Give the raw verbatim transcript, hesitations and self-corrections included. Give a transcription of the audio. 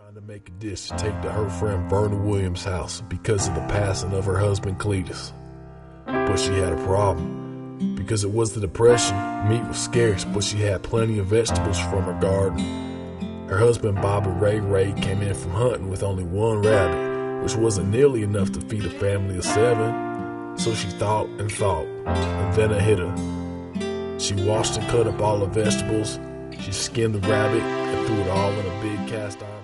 trying to make a dish to take to her friend Verna Williams' house because of the passing of her husband Cletus. But she had a problem. Because it was the Depression, meat was scarce, but she had plenty of vegetables from her garden. Her husband Bobby Ray Ray came in from hunting with only one rabbit, which wasn't nearly enough to feed a family of seven. So she thought and thought, and then it hit her. She washed and cut up all the vegetables. She skinned the rabbit and threw it all in a big cast iron